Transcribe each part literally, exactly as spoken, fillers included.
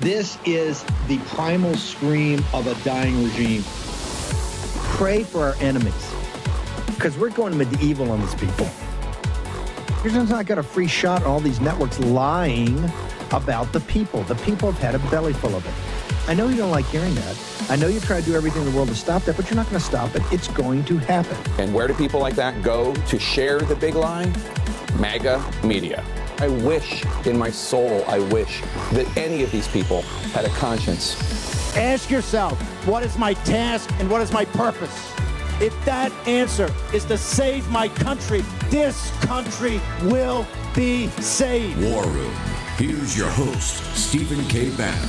This is the primal scream of a dying regime. Pray for our enemies, because we're going medieval on these people. You're just not got a free shot on all these networks lying about the people. The people have had a belly full of it. I know you don't like hearing that. I know you try to do everything in the world to stop that, but you're not going to stop it. It's going to happen. And where do people like that go to share the big lie? MAGA media. I wish in my soul, I wish that any of these people had a conscience. Ask yourself, what is my task and what is my purpose? If that answer is to save my country, this country will be saved. War Room. Here's your host, Stephen K. Bannon.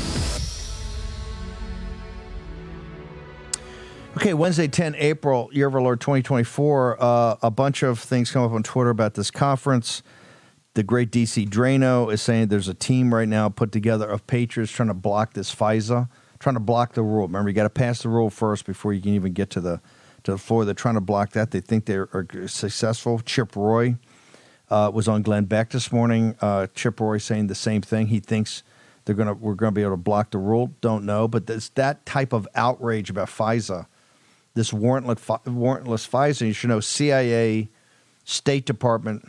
Okay, Wednesday, the tenth of April, year of our Lord twenty twenty-four. Uh, a bunch of things come up on Twitter about this conference. The great D C Drano is saying there's a team right now put together of patriots trying to block this FISA, trying to block the rule. Remember, you got to pass the rule first before you can even get to the to the floor. They're trying to block that. They think they are successful. Chip Roy uh, was on Glenn Beck this morning. Uh, Chip Roy saying the same thing. He thinks they're gonna we're gonna be able to block the rule. Don't know, but there's that type of outrage about FISA. This warrantless, warrantless FISA, you should know C I A, State Department,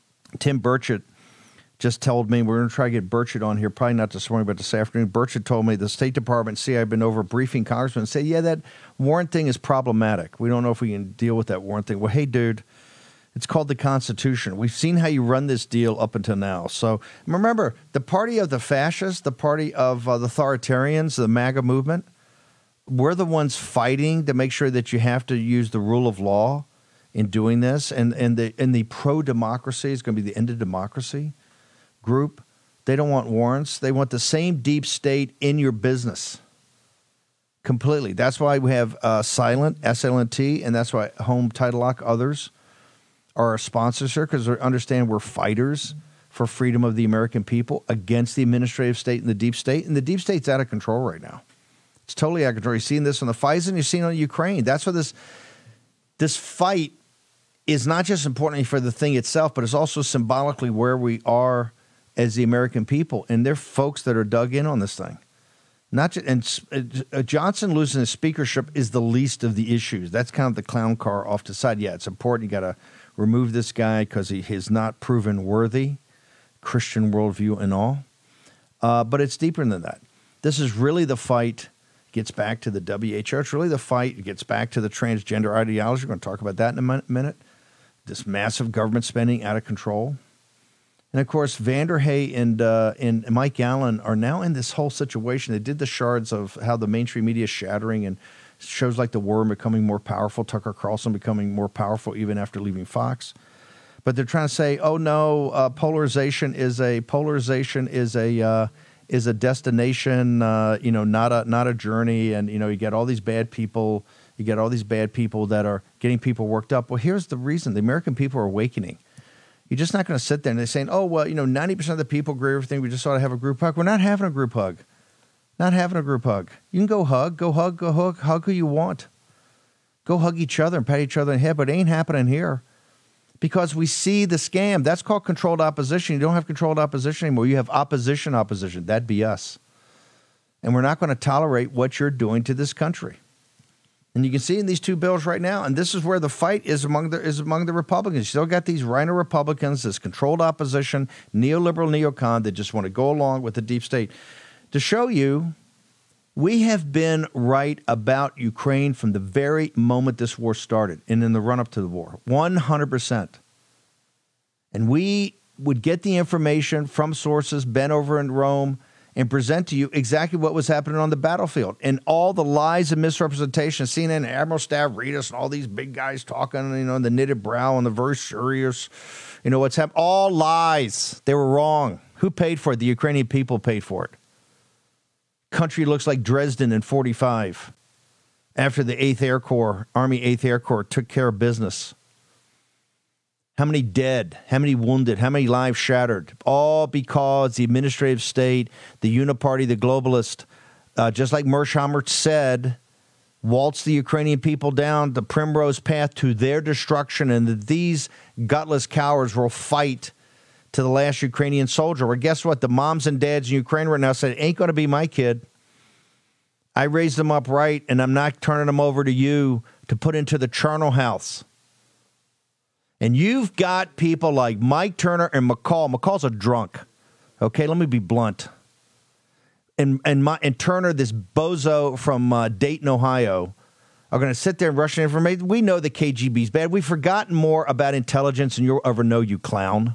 Tim Burchett just told me, we're going to try to get Burchett on here, probably not this morning, but this afternoon. Burchett told me the State Department, C I A, have been over briefing congressmen and say, yeah, that warrant thing is problematic. We don't know if we can deal with that warrant thing. Well, hey, dude, it's called the Constitution. We've seen how you run this deal up until now. So remember, the party of the fascists, the party of uh, the authoritarians, the MAGA movement, we're the ones fighting to make sure that you have to use the rule of law in doing this. And, and the, and the pro-democracy is going to be the end of democracy group. They don't want warrants. They want the same deep state in your business completely. That's why we have uh, Silent, S L N T, and that's why Home Title Lock, others are our sponsors here, because they understand we're fighters for freedom of the American people against the administrative state and the deep state. And the deep state's out of control right now. It's totally out of control. You're seeing this on the FISA and you're seeing it on Ukraine. That's what this this fight is not just important for the thing itself, but it's also symbolically where we are as the American people. And there are folks that are dug in on this thing. Not just, and uh, Johnson losing his speakership is the least of the issues. That's kind of the clown car off to the side. Yeah, it's important. You got to remove this guy because he has not proven worthy, Christian worldview and all. Uh, but it's deeper than that. This is really the fight. Gets back to the W H O. It's really the fight. It gets back to the transgender ideology. We're going to talk about that in a minute. This massive government spending out of control. And, of course, Vanderhay and uh, and Mike Allen are now in this whole situation. They did the shards of how the mainstream media is shattering and shows like The War becoming more powerful, Tucker Carlson becoming more powerful even after leaving Fox. But they're trying to say, oh, no, uh, polarization is a polarization is a uh, is a destination, uh, you know, not a not a journey. And, you know, you get all these bad people. You get all these bad people that are getting people worked up. Well, here's the reason. The American people are awakening. You're just not going to sit there and they're saying, oh, well, you know, ninety percent of the people agree with everything. We just ought to have a group hug. We're not having a group hug. Not having a group hug. You can go hug. Go hug. Go hug. Hug who you want. Go hug each other and pat each other on the head. But it ain't happening here. Because we see the scam. That's called controlled opposition. You don't have controlled opposition anymore. You have opposition opposition. That'd be us. And we're not going to tolerate what you're doing to this country. And you can see in these two bills right now, and this is where the fight is among the is among the Republicans. You still got these rhino Republicans, this controlled opposition, neoliberal neocon that just want to go along with the deep state. To show you, we have been right about Ukraine from the very moment this war started and in the run-up to the war, one hundred percent. And we would get the information from sources, been over in Rome, and present to you exactly what was happening on the battlefield. And all the lies and misrepresentation, C N N, Admiral Stavridis, and all these big guys talking, you know, and the knitted brow and the very serious, you know, what's happening. All lies. They were wrong. Who paid for it? The Ukrainian people paid for it. Country looks like Dresden in forty-five after the eighth Air Corps, Army eighth Air Corps took care of business. How many dead? How many wounded? How many lives shattered? All because the administrative state, the uniparty, the globalist, uh, just like Mearsheimer said, waltz the Ukrainian people down the primrose path to their destruction, and that these gutless cowards will fight to the last Ukrainian soldier. Well, guess what? The moms and dads in Ukraine right now said, ain't going to be my kid. I raised them up right, and I'm not turning them over to you to put into the charnel house. And you've got people like Mike Turner and McCall. McCall's a drunk. Okay, let me be blunt. And and, my, and Turner, this bozo from uh, Dayton, Ohio, are going to sit there and Russian information. We know the K G B's bad. We've forgotten more about intelligence than you'll ever know, you clown.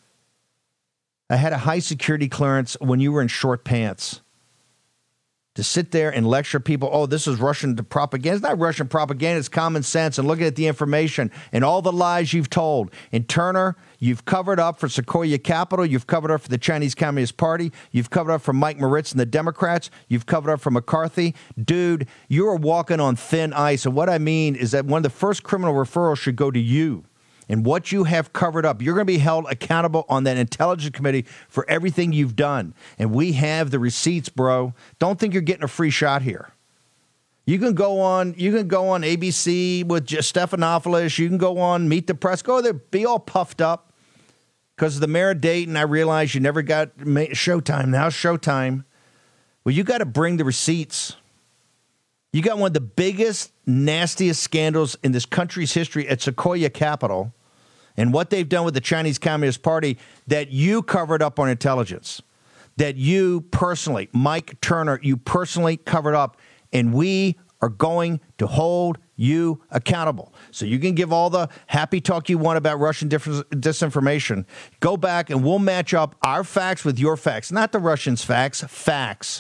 I had a high security clearance when you were in short pants. To sit there and lecture people, oh, this is Russian propaganda. It's not Russian propaganda. It's common sense. And looking at the information and all the lies you've told. And Turner, you've covered up for Sequoia Capital. You've covered up for the Chinese Communist Party. You've covered up for Mike Moritz and the Democrats. You've covered up for McCarthy. Dude, you're walking on thin ice. And what I mean is that one of the first criminal referrals should go to you. And what you have covered up, you're going to be held accountable on that intelligence committee for everything you've done. And we have the receipts, bro. Don't think you're getting a free shot here. You can go on, you can go on A B C with just Stephanopoulos. You can go on Meet the Press. Go there, be all puffed up. Because of the mayor of Dayton, I realize you never got Showtime. Now Showtime. Well, you got to bring the receipts. You got one of the biggest, nastiest scandals in this country's history at Sequoia Capital. And what they've done with the Chinese Communist Party that you covered up on intelligence, that you personally, Mike Turner, you personally covered up, and we are going to hold you accountable. So you can give all the happy talk you want about Russian dis- disinformation. Go back and we'll match up our facts with your facts, not the Russians' facts, facts.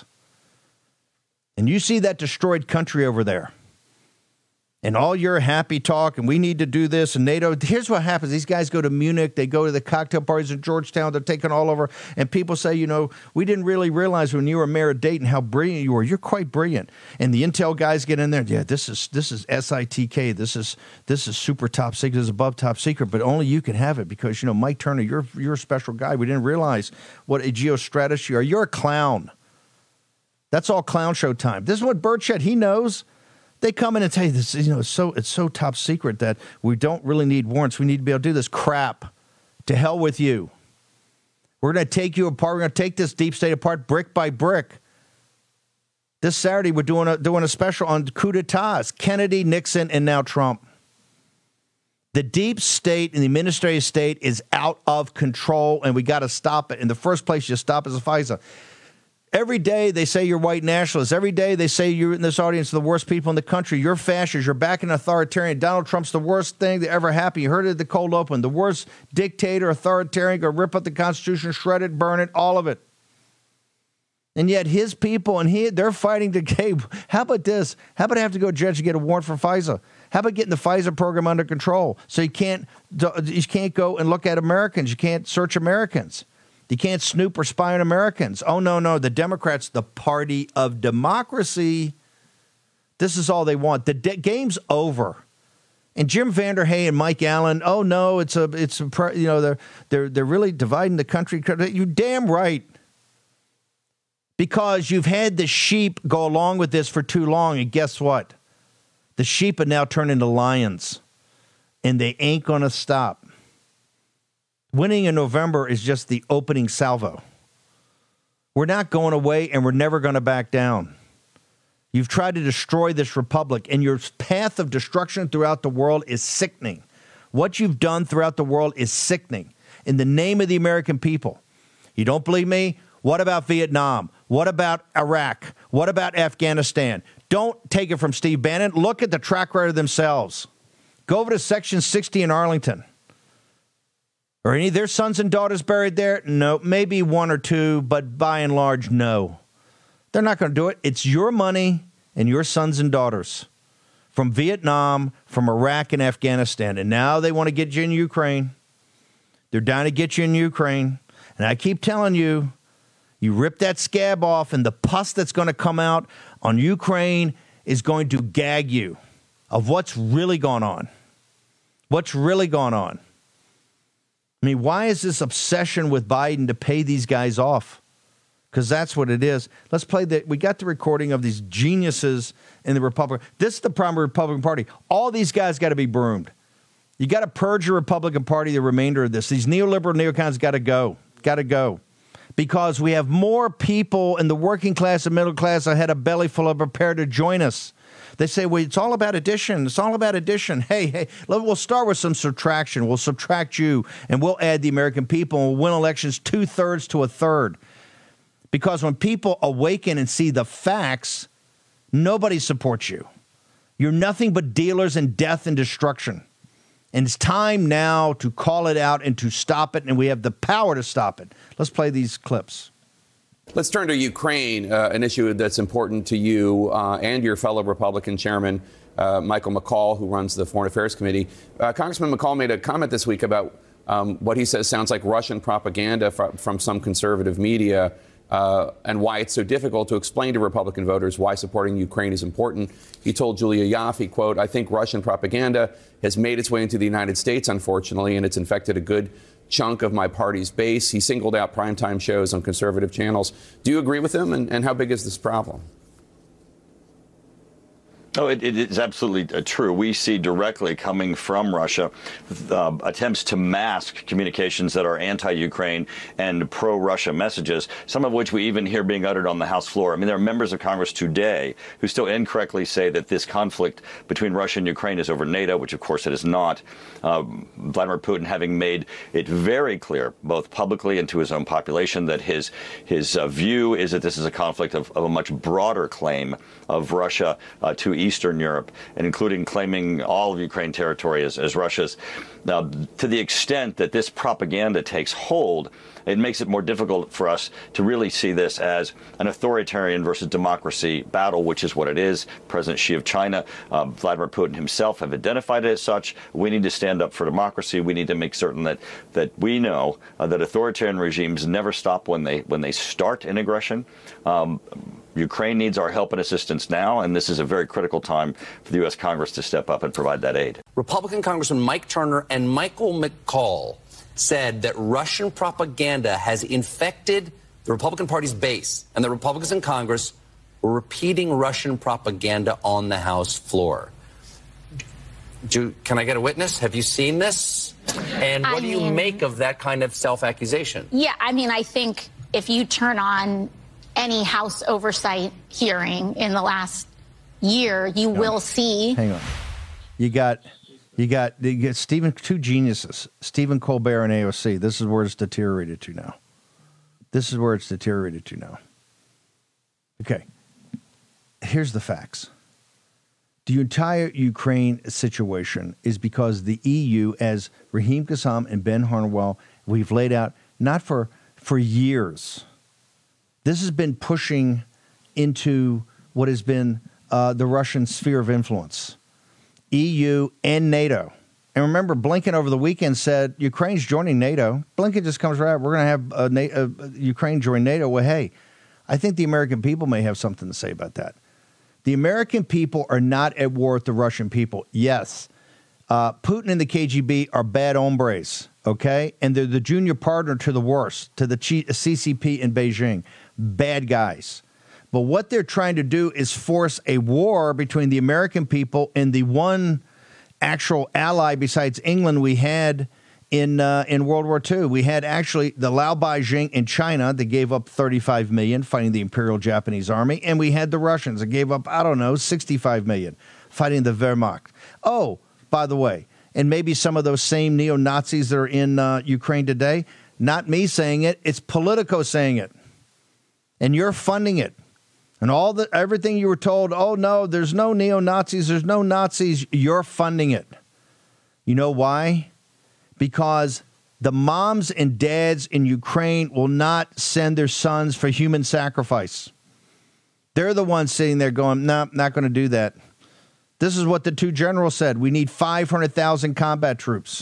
And you see that destroyed country over there. And all your happy talk, and we need to do this, and NATO. Here's what happens. These guys go to Munich. They go to the cocktail parties in Georgetown. They're taking all over. And people say, you know, we didn't really realize when you were mayor of Dayton how brilliant you were. You're quite brilliant. And the intel guys get in there. Yeah, this is this is S I T K. This is this is super top secret. This is above top secret. But only you can have it because, you know, Mike Turner, you're, you're a special guy. We didn't realize what a geostrategist you are. You're a clown. That's all clown show time. This is what Burchett, he knows. They come in and tell you this, you know, it's so it's so top secret that we don't really need warrants. We need to be able to do this crap. To hell with you. We're going to take you apart. We're going to take this deep state apart brick by brick. This Saturday, we're doing a doing a special on coup d'etats, Kennedy, Nixon, and now Trump. The deep state and the administrative state is out of control, and we got to stop it. And the first place you stop is the FISA. Every day they say you're white nationalists. Every day they say you're in this audience the worst people in the country. You're fascists. You're backing authoritarian. Donald Trump's the worst thing that ever happened. You heard it at the cold open. The worst dictator, authoritarian, go rip up the Constitution, shred it, burn it, all of it. And yet his people and he, they're fighting to, hey, how about this? How about I have to go to judge to get a warrant for FISA? How about getting the FISA program under control so you can't, you can't go and look at Americans. You can't search Americans. You can't snoop or spy on Americans. Oh, no, no. The Democrats, the party of democracy, this is all they want. The de- game's over. And Jim Vanderhey and Mike Allen, oh, no, it's a, it's a, you know, they're, they're, they're really dividing the country. You're damn right. Because you've had the sheep go along with this for too long. And guess what? The sheep have now turned into lions. And they ain't going to stop. Winning in November is just the opening salvo. We're not going away, and we're never going to back down. You've tried to destroy this republic, and your path of destruction throughout the world is sickening. What you've done throughout the world is sickening. In the name of the American people. You don't believe me? What about Vietnam? What about Iraq? What about Afghanistan? Don't take it from Steve Bannon. Look at the track record themselves. Go over to Section sixty in Arlington. Are any of their sons and daughters buried there? No. Maybe one or two, but by and large, no. They're not going to do it. It's your money and your sons and daughters from Vietnam, from Iraq and Afghanistan. And now they want to get you in Ukraine. They're down to get you in Ukraine. And I keep telling you, you rip that scab off and the pus that's going to come out on Ukraine is going to gag you of what's really going on. What's really going on. I mean, why is this obsession with Biden to pay these guys off? Because that's what it is. Let's play the, we got the recording of these geniuses in the Republican. This is the primary Republican Party. All these guys got to be broomed. You got to purge your Republican Party, the remainder of this. These neoliberal neocons got to go. Got to go. Because we have more people in the working class and middle class that had a belly full of prepared to join us. They say, well, it's all about addition. It's all about addition. Hey, hey, we'll start with some subtraction. We'll subtract you, and we'll add the American people, and we'll win elections two-thirds to a third. Because when people awaken and see the facts, nobody supports you. You're nothing but dealers in death and destruction. And it's time now to call it out and to stop it, and we have the power to stop it. Let's play these clips. Let's turn to Ukraine, uh, an issue that's important to you uh, and your fellow Republican chairman, uh, Michael McCaul, who runs the Foreign Affairs Committee. Uh, Congressman McCaul made a comment this week about um, what he says sounds like Russian propaganda fr- from some conservative media. Uh, and why it's so difficult to explain to Republican voters why supporting Ukraine is important. He told Julia Yaffe, quote, I think Russian propaganda has made its way into the United States, unfortunately, and it's infected a good chunk of my party's base. He singled out primetime shows on conservative channels. Do you agree with him? And, and how big is this problem? No, it, it is absolutely true. We see directly coming from Russia uh, attempts to mask communications that are anti-Ukraine and pro-Russia messages, some of which we even hear being uttered on the House floor. I mean, there are members of Congress today who still incorrectly say that this conflict between Russia and Ukraine is over NATO, which, of course, it is not. Uh, Vladimir Putin having made it very clear, both publicly and to his own population, that his his uh, view is that this is a conflict of, of a much broader claim of Russia uh, to Eastern Europe, and including claiming all of Ukraine territory as, as Russia's. Now, to the extent that this propaganda takes hold, it makes it more difficult for us to really see this as an authoritarian versus democracy battle, which is what it is. President Xi of China, uh, Vladimir Putin himself have identified it as such. We need to stand up for democracy. We need to make certain that that we know uh, that authoritarian regimes never stop when they when they start an aggression. Um, Ukraine needs our help and assistance now, and this is a very critical time for the U S. Congress to step up and provide that aid. Republican Congressman Mike Turner and Michael McCaul said that Russian propaganda has infected the Republican Party's base, and the Republicans in Congress were repeating Russian propaganda on the House floor. Do, can I get a witness? Have you seen this? And what I do mean, you make of that kind of self-accusation? Yeah, I mean, I think if you turn on any House oversight hearing in the last year, you Hang will on. see. Hang on. You got, you got, you got Stephen, two geniuses, Stephen Colbert and A O C. This is where it's deteriorated to now. This is where it's deteriorated to now. Okay. Here's the facts. The entire Ukraine situation is because the E U, as Raheem Kassam and Ben Harnwell, we've laid out, not for for years. This has been pushing into what has been uh, the Russian sphere of influence, E U and NATO. And remember, Blinken over the weekend said Ukraine's joining NATO. Blinken just comes right out. We're going to have uh, Na- uh, Ukraine join NATO. Well, hey, I think the American people may have something to say about that. The American people are not at war with the Russian people. Yes, uh, Putin and the K G B are bad hombres, okay? And they're the junior partner to the worst, to the C C P in Beijing. Bad guys. But what they're trying to do is force a war between the American people and the one actual ally besides England we had in uh, in World War Two. We had actually the Lao Beijing in China that gave up thirty-five million fighting the Imperial Japanese Army, and we had the Russians that gave up, I don't know, sixty-five million fighting the Wehrmacht. Oh, by the way, and maybe some of those same neo-Nazis that are in uh, Ukraine today, not me saying it, it's Politico saying it. And you're funding it. And all the everything you were told, oh, no, there's no neo-Nazis, there's no Nazis, you're funding it. You know why? Because the moms and dads in Ukraine will not send their sons for human sacrifice. They're the ones sitting there going, no, nah, not going to do that. This is what the two generals said. We need five hundred thousand combat troops.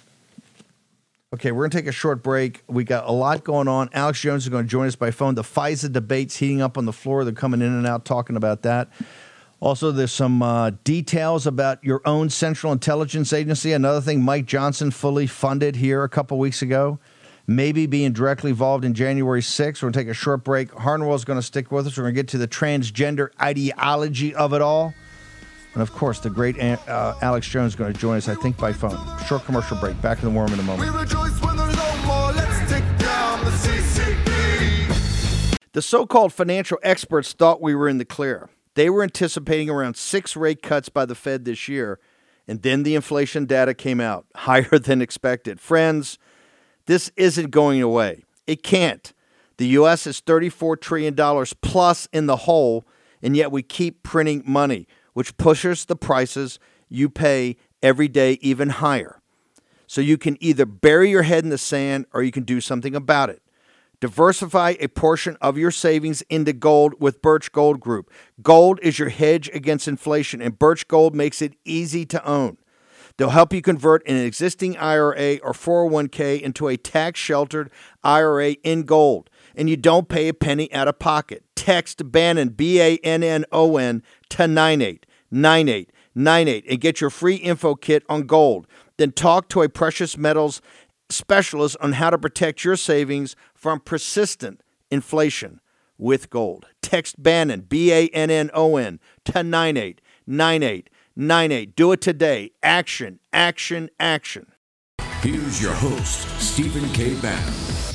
Okay, we're going to take a short break. We got a lot going on. Alex Jones is going to join us by phone. The FISA debate's heating up on the floor. They're coming in and out talking about that. Also, there's some uh, details about your own Central Intelligence Agency. Another thing Mike Johnson fully funded here a couple weeks ago. Maybe being directly involved in January sixth. We're going to take a short break. Harnwell's going to stick with us. We're going to get to the transgender ideology of it all. And, of course, the great uh, Alex Jones is going to join us, I think, by phone. Short commercial break. Back in the War Room in a moment. We rejoice when there's no more. Let's take down the C C P. The so-called financial experts thought we were in the clear. They were anticipating around six rate cuts by the Fed this year, and then the inflation data came out, higher than expected. Friends, this isn't going away. It can't. The U S is thirty-four trillion dollars plus in the hole, and yet we keep printing money, which pushes the prices you pay every day even higher. So you can either bury your head in the sand or you can do something about it. Diversify a portion of your savings into gold with Birch Gold Group. Gold is your hedge against inflation, and Birch Gold makes it easy to own. They'll help you convert an existing I R A or four oh one k into a tax-sheltered I R A in gold, and you don't pay a penny out of pocket. Text Bannon, B A N N O N, to nine eight nine eight nine eight and get your free info kit on gold. Then talk to a precious metals specialist on how to protect your savings from persistent inflation with gold. Text Bannon, B A N N O N, to nine eight nine eight nine eight. Do it today. Action, action, action. Here's your host, Stephen K. Bannon.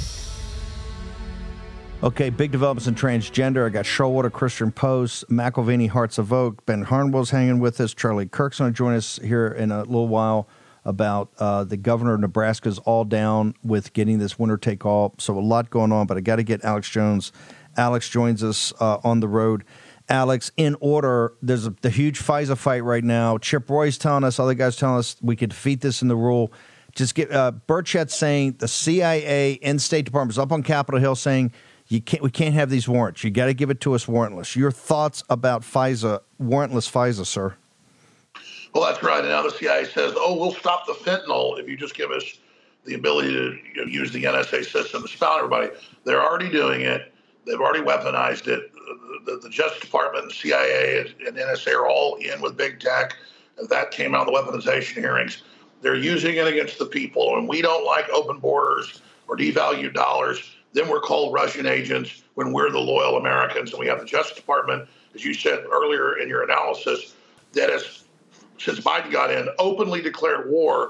Okay, big developments in transgender. I got Shoalwater Christian Post, McElvaney Hearts of Oak. Ben Harnwell's hanging with us. Charlie Kirk's going to join us here in a little while about uh, the governor of Nebraska's all down with getting this winner take all. So a lot going on, but I got to get Alex Jones. Alex joins us uh, on the road. Alex, in order, there's a, the huge FISA fight right now. Chip Roy's telling us, other guys telling us we could defeat this in the rule. Just get uh, Burchett saying the C I A and State Department's up on Capitol Hill saying you can't, we can't have these warrants. You got to give it to us warrantless. Your thoughts about FISA, warrantless FISA, sir? Well, that's right. And now the C I A says, oh, we'll stop the fentanyl if you just give us the ability to you know, use the N S A system to spell everybody. They're already doing it. They've already weaponized it. The, the Justice Department, the C I A, and N S A are all in with big tech. That came out in the weaponization hearings. They're using it against the people, and we don't like open borders or devalued dollars. Then we're called Russian agents when we're the loyal Americans. And we have the Justice Department, as you said earlier in your analysis, that has, since Biden got in, openly declared war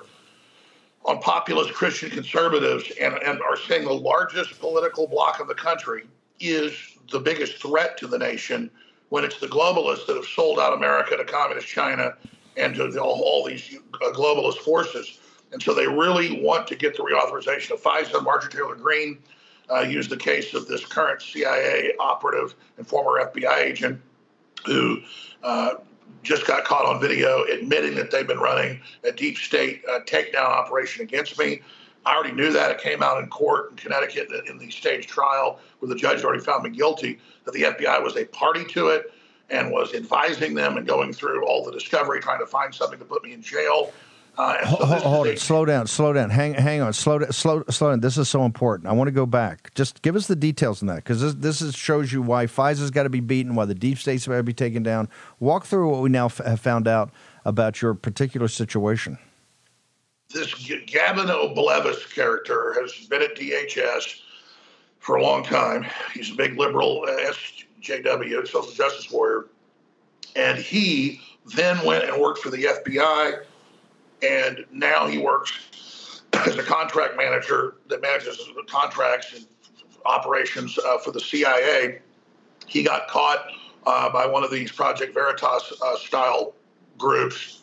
on populist Christian conservatives and, and are saying the largest political bloc of the country is the biggest threat to the nation when it's the globalists that have sold out America to communist China and to the, all, all these uh, globalist forces. And so they really want to get the reauthorization of FISA. Marjorie Taylor Greene uh, used the case of this current C I A operative and former F B I agent who uh, just got caught on video admitting that they've been running a deep state uh, takedown operation against me. I already knew that. It came out in court in Connecticut in the stage trial where the judge already found me guilty, that the F B I was a party to it and was advising them and going through all the discovery, trying to find something to put me in jail. Uh, and so hold hold a- it. Slow down. Slow down. Hang hang on. Slow down. Slow, slow down. This is so important. I want to go back. Just give us the details on that, because this, this is, shows you why FISA's got to be beaten, why the deep state's got to be taken down. Walk through what we now f- have found out about your particular situation. This G- Gavin O'Blevis character has been at D H S for a long time. He's a big liberal uh, S J W, social justice warrior. And he then went and worked for the F B I. And now he works as a contract manager that manages contracts and operations uh, for the C I A. He got caught uh, by one of these Project Veritas uh, style groups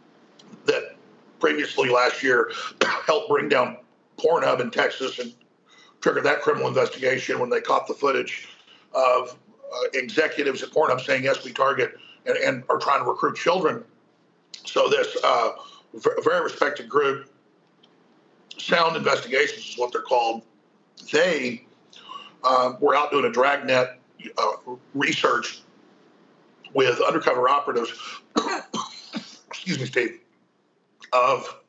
that previously last year helped bring down Pornhub in Texas and triggered that criminal investigation when they caught the footage of uh, executives at Pornhub saying, yes, we target and, and are trying to recruit children. So this uh, very respected group, Sound Investigations is what they're called, they uh, were out doing a dragnet uh, research with undercover operatives, excuse me, Steve, of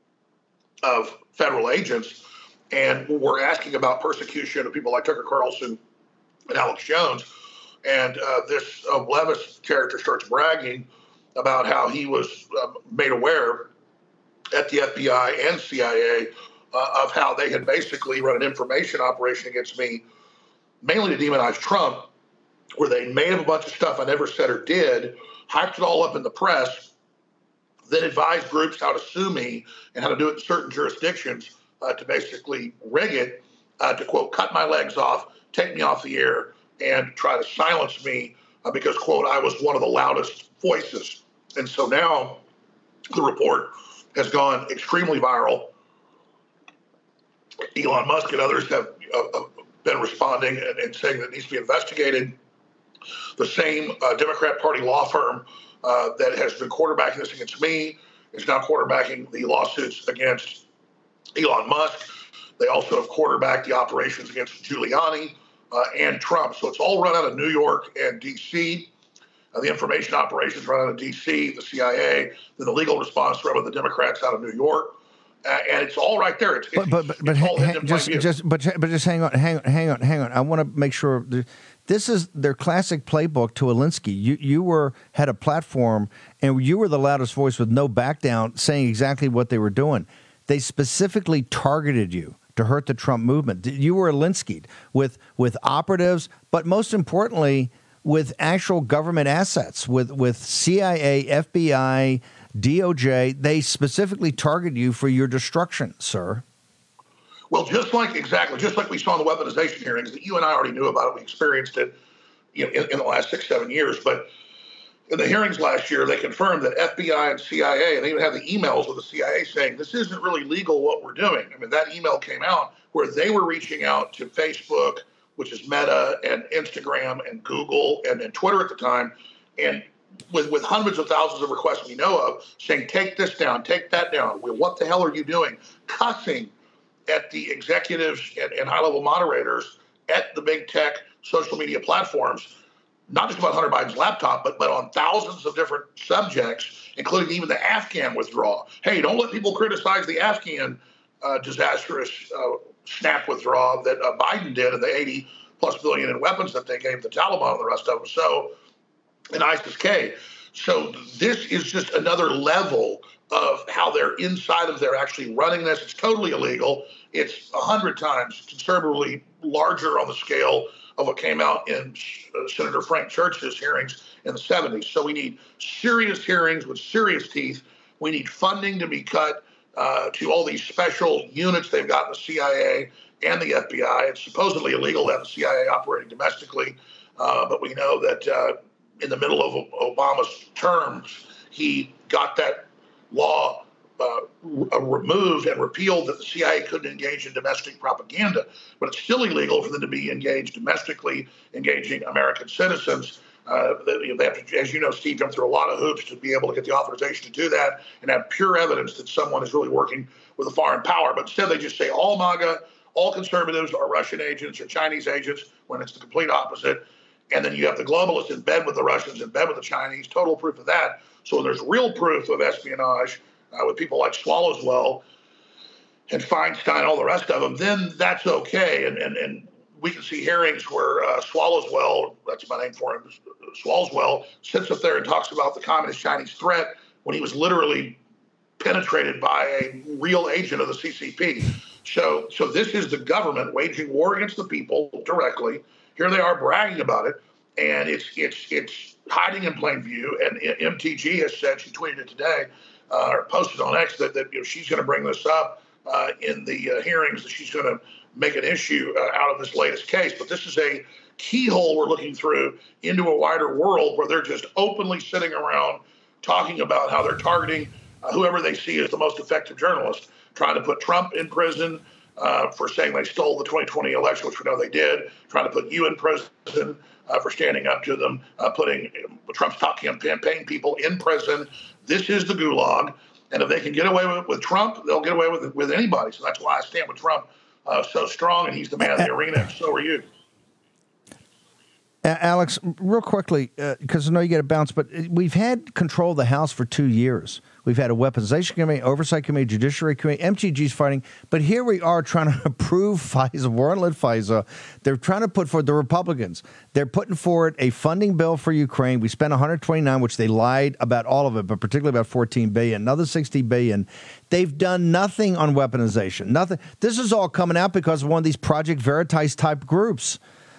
of federal agents, and we're asking about persecution of people like Tucker Carlson and Alex Jones. And uh, this uh, Levis character starts bragging about how he was uh, made aware at the F B I and C I A uh, of how they had basically run an information operation against me, mainly to demonize Trump, where they made up a bunch of stuff I never said or did hyped it all up in the press, then advised groups how to sue me and how to do it in certain jurisdictions uh, to basically rig it, uh, to, quote, cut my legs off, take me off the air, and try to silence me uh, because, quote, I was one of the loudest voices. And so now the report has gone extremely viral. Elon Musk and others have uh, been responding and, and saying that it needs to be investigated. The same uh, Democrat Party law firm uh, that has been quarterbacking this against me is now quarterbacking the lawsuits against Elon Musk. They also have quarterbacked the operations against Giuliani uh, and Trump. So it's all run out of New York and D C. Uh, the information operations run out of D C, the C I A, then the legal response run with the Democrats out of New York. Uh, and it's all right there. It's, but but but, but all ha- just just but but just hang on, hang on, hang on, hang on. I want to make sure the, this is their classic playbook to Alinsky. You you were had a platform and you were the loudest voice with no back down, saying exactly what they were doing. They specifically targeted you to hurt the Trump movement. You were Alinsky'd with with operatives, but most importantly, with actual government assets, with with C I A, F B I, D O J. They specifically target you for your destruction, sir. Well, just like exactly, just like we saw in the weaponization hearings that you and I already knew about it. We experienced it, you know, in, in the last six, seven years. But in the hearings last year, they confirmed that F B I and C I A, and they even had the emails with the C I A saying this isn't really legal what we're doing. I mean, that email came out where they were reaching out to Facebook, which is Meta, and Instagram and Google and, and Twitter at the time, and with, with hundreds of thousands of requests we know of, saying, take this down, take that down. Well, what the hell are you doing? Cussing at the executives and, and high-level moderators at the big tech social media platforms, not just about Hunter Biden's laptop, but, but on thousands of different subjects, including even the Afghan withdrawal. Hey, don't let people criticize the Afghan uh, disastrous uh, snap withdrawal that uh, Biden did and the eighty plus billion in weapons that they gave the Taliban and the rest of them. So, and ISIS-K. So this is just another level of how they're inside of, they're actually running this. It's totally illegal. It's a hundred times considerably larger on the scale of what came out in uh, Senator Frank Church's hearings in the seventies. So we need serious hearings with serious teeth. We need funding to be cut uh, to all these special units they've got in the C I A and the F B I. It's supposedly illegal to have the C I A operating domestically, uh, but we know that uh, in the middle of Obama's terms, he got that law uh, r- removed and repealed that the C I A couldn't engage in domestic propaganda. But it's still illegal for them to be engaged domestically, engaging American citizens. Uh, they, they have to, as you know, Steve, jump through a lot of hoops to be able to get the authorization to do that and have pure evidence that someone is really working with a foreign power. But instead, they just say all MAGA, all conservatives are Russian agents or Chinese agents, when it's the complete opposite. And then you have the globalists in bed with the Russians, in bed with the Chinese, total proof of that. So when there's real proof of espionage uh, with people like Swallowswell and Feinstein, all the rest of them, then that's okay. And and, and we can see hearings where uh, Swallowswell, that's my name for him, Swallowswell, sits up there and talks about the communist Chinese threat when he was literally penetrated by a real agent of the C C P. So, so this is the government waging war against the people directly. Here they are bragging about it, and it's it's it's hiding in plain view. And M T G has said, she tweeted it today, uh, or posted on X, that, that you know, she's going to bring this up uh, in the uh, hearings, that she's going to make an issue uh, out of this latest case. But this is a keyhole we're looking through into a wider world where they're just openly sitting around talking about how they're targeting uh, whoever they see as the most effective journalist, trying to put Trump in prison uh, for saying they stole the twenty twenty election, which we know they did, trying to put you in prison uh, for standing up to them, uh, putting Trump's top campaign people in prison. This is the gulag. And if they can get away with, with Trump, they'll get away with with anybody. So that's why I stand with Trump uh, so strong, and he's the man of the arena, and so are you. Uh, Alex, real quickly, because uh, I know you got to bounce, but we've had control of the House for two years. We've had a weaponization committee, oversight committee, judiciary committee, M T G's fighting. But here we are trying to approve FISA, warrantless FISA. They're trying to put forward, the Republicans, they're putting forward a funding bill for Ukraine. We spent one hundred twenty-nine, which they lied about all of it, but particularly about fourteen billion, another sixty billion. They've done nothing on weaponization, nothing. This is all coming out because of one of these Project Veritas type groups.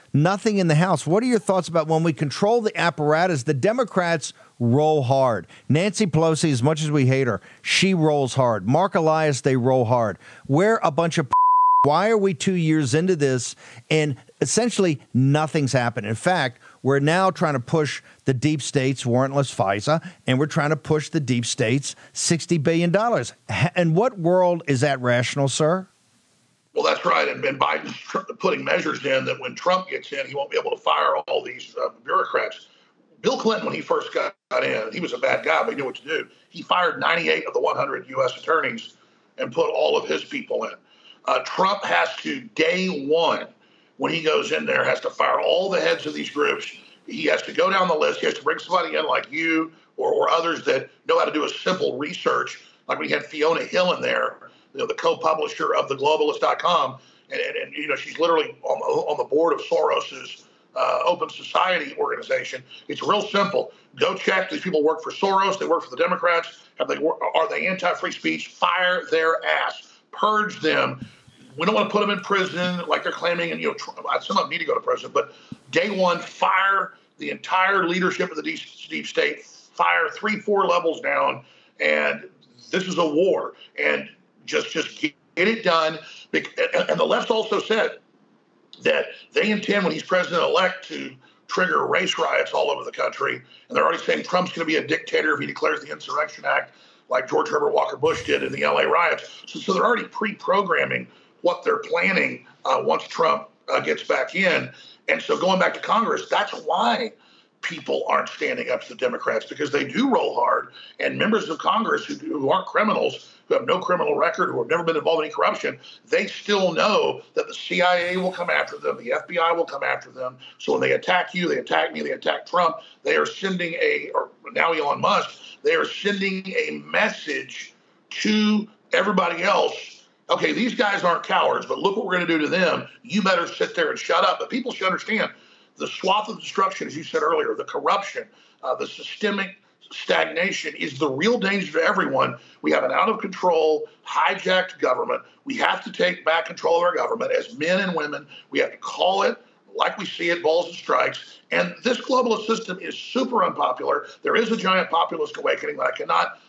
Nothing in the House. What are your thoughts about when we control the apparatus? The Democrats roll hard. Nancy Pelosi, as much as we hate her, she rolls hard. Mark Elias, they roll hard. We're a bunch of... Why are we two years into this and essentially nothing's happened? In fact, we're now trying to push the deep state's warrantless FISA, and we're trying to push the deep state's sixty billion dollars. In what world is that rational, sir? Well, that's right. And, and Biden's tr- putting measures in that when Trump gets in, he won't be able to fire all these uh, bureaucrats. Bill Clinton, when he first got, got in, he was a bad guy, but he knew what to do. He fired ninety-eight of the one hundred U S attorneys and put all of his people in. Uh, Trump has to, day one, when he goes in there, has to fire all the heads of these groups. He has to go down the list. He has to bring somebody in like you or, or others that know how to do a simple research. Like we had Fiona Hill in there, you know, the co-publisher of the globalist dot com. And, and, and, you know, she's literally on, on the board of Soros's uh, Open Society organization. It's real simple. Go check. These people work for Soros. They work for the Democrats. Have they, are they anti-free speech? Fire their ass. Purge them. We don't want to put them in prison like they're claiming, and you know, some of them need to go to prison. But day one, fire the entire leadership of the deep, deep state. Fire three, four levels down, and this is a war. And just, just get it done. And the left also said that they intend, when he's president-elect, to trigger race riots all over the country. And they're already saying Trump's going to be a dictator if he declares the Insurrection Act, like George Herbert Walker Bush did in the L A riots. So, so they're already pre-programming what they're planning uh, once Trump uh, gets back in. And so going back to Congress, that's why people aren't standing up to the Democrats, because they do roll hard. And members of Congress who, who aren't criminals, who have no criminal record, who have never been involved in any corruption, they still know that the C I A will come after them, the F B I will come after them. So when they attack you, they attack me, they attack Trump, they are sending a, or now Elon Musk, they are sending a message to everybody else. Okay, these guys aren't cowards, but look what we're going to do to them. You better sit there and shut up. But people should understand the swath of destruction, as you said earlier, the corruption, uh, the systemic stagnation is the real danger to everyone. We have an out-of-control, hijacked government. We have to take back control of our government as men and women. We have to call it like we see it, balls and strikes. And this globalist system is super unpopular. There is a giant populist awakening that I cannot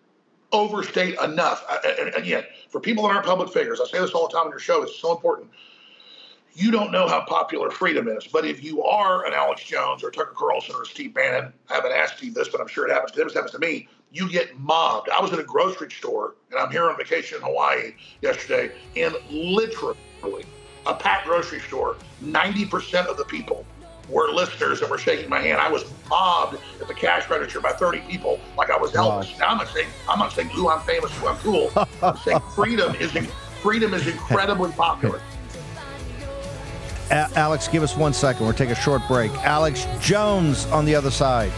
overstate enough. And again, for people that aren't public figures, I say this all the time on your show, it's so important. You don't know how popular freedom is, but if you are an Alex Jones or Tucker Carlson or Steve Bannon, I haven't asked Steve this, but I'm sure it happens to him, it happens to me, you get mobbed. I was in a grocery store, and I'm here on vacation in Hawaii yesterday, and literally a packed grocery store, ninety percent of the people were listeners and were shaking my hand. I was mobbed at the cash register by thirty people like I was Elvis. Now I'm not saying I'm not saying, ooh, I'm famous, ooh, I'm cool. I'm saying freedom is freedom is incredibly popular. A- Alex, give us one second. We'll take a short break. Alex Jones on the other side.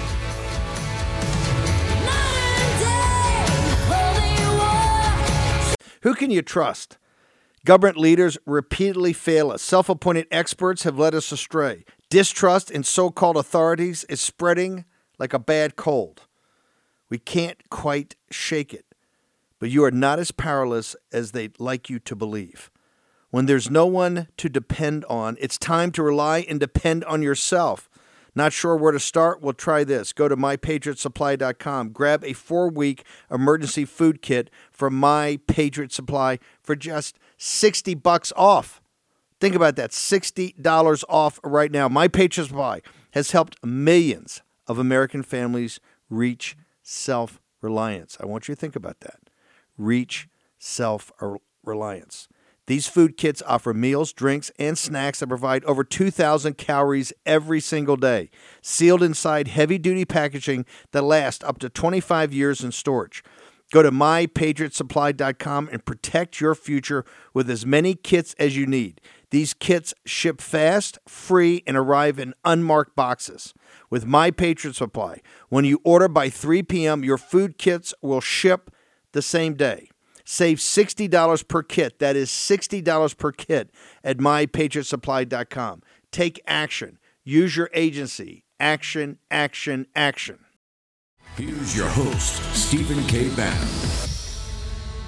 Who can you trust? Government leaders repeatedly fail us. Self-appointed experts have led us astray. Distrust in so-called authorities is spreading like a bad cold. We can't quite shake it, but you are not as powerless as they'd like you to believe. When there's no one to depend on, it's time to rely and depend on yourself. Not sure where to start? Well, try this. Go to my patriot supply dot com. Grab a four-week emergency food kit from My Patriot Supply for just sixty bucks off. Think about that, sixty dollars off right now. My Patriot Supply has helped millions of American families reach self-reliance. I want you to think about that. Reach self-reliance. These food kits offer meals, drinks, and snacks that provide over two thousand calories every single day, sealed inside heavy-duty packaging that lasts up to twenty-five years in storage. Go to my patriot supply dot com and protect your future with as many kits as you need. These kits ship fast, free, and arrive in unmarked boxes. With My Patriot Supply, when you order by three p.m., your food kits will ship the same day. Save sixty dollars per kit. That is sixty dollars per kit at my patriot supply dot com. Take action. Use your agency. Action, action, action. Here's your host, Stephen K. Bannon.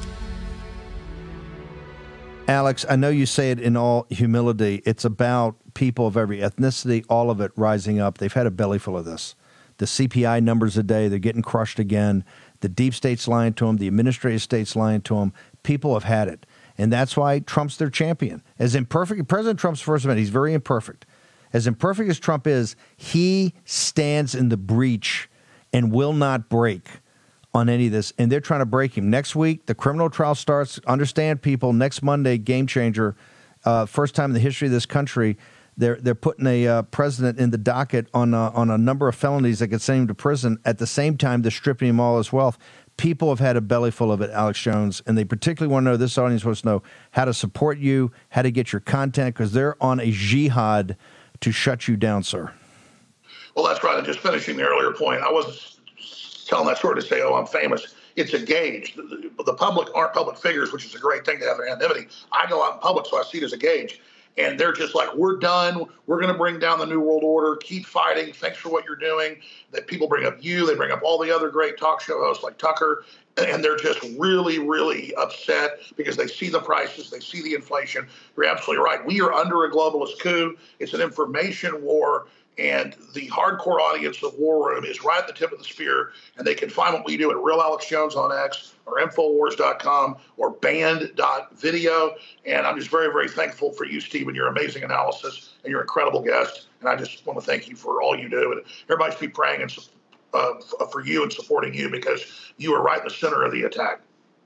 Alex, I know you say it in all humility. It's about people of every ethnicity, all of it rising up. They've had a belly full of this. The C P I numbers a day, they're getting crushed again. The deep state's lying to them. The administrative state's lying to them. People have had it. And that's why Trump's their champion. As imperfect, President Trump's First Amendment, he's very imperfect. As imperfect as Trump is, he stands in the breach and will not break on any of this. And they're trying to break him. Next week, the criminal trial starts. Understand, people, next Monday, game changer. Uh, first time in the history of this country, they're they're putting a uh, president in the docket on a, on a number of felonies that could send him to prison. At the same time, they're stripping him all his wealth. People have had a belly full of it, Alex Jones, and they particularly want to know, this audience wants to know how to support you, how to get your content, because they're on a jihad to shut you down, sir. Well, that's right. And just finishing the earlier point, I wasn't telling that story to say, oh, I'm famous. It's a gauge. The, the public aren't public figures, which is a great thing to have anonymity. I go out in public, so I see it as a gauge. And they're just like, we're done. We're going to bring down the New World Order. Keep fighting. Thanks for what you're doing. That people bring up you. They bring up all the other great talk show hosts like Tucker. And they're just really, really upset because they see the prices. They see the inflation. You're absolutely right. We are under a globalist coup. It's an information war. And the hardcore audience of War Room is right at the tip of the spear. And they can find what we do at Real Alex Jones on X or Infowars dot com or band dot video. And I'm just very, very thankful for you, Stephen, your amazing analysis and your incredible guest. And I just want to thank you for all you do. And everybody should be praying and, uh, for you and supporting you because you are right in the center of the attack.